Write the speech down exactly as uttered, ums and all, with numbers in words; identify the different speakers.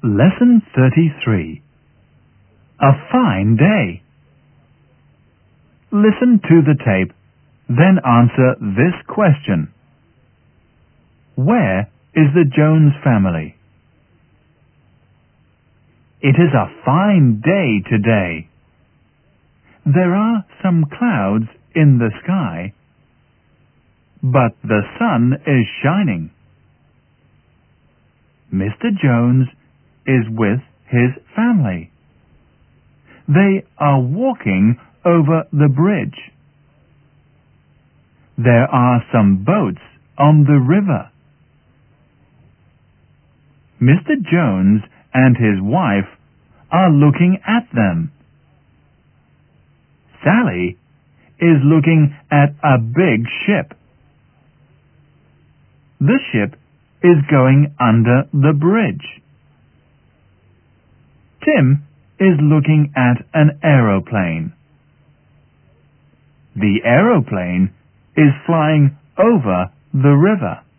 Speaker 1: Lesson thirty-three. A fine day. Listen to the tape, then answer this question. Where is the Jones family? It is a fine day today. There are some clouds in the sky, but the sun is shining. Mister Jones is with his family. They are walking over the bridge. There are some boats on the river. Mister Jones and his wife are looking at them. Sally is looking at a big ship. The ship is going under the bridge. Tim is looking at an aeroplane. The aeroplane is flying over the river.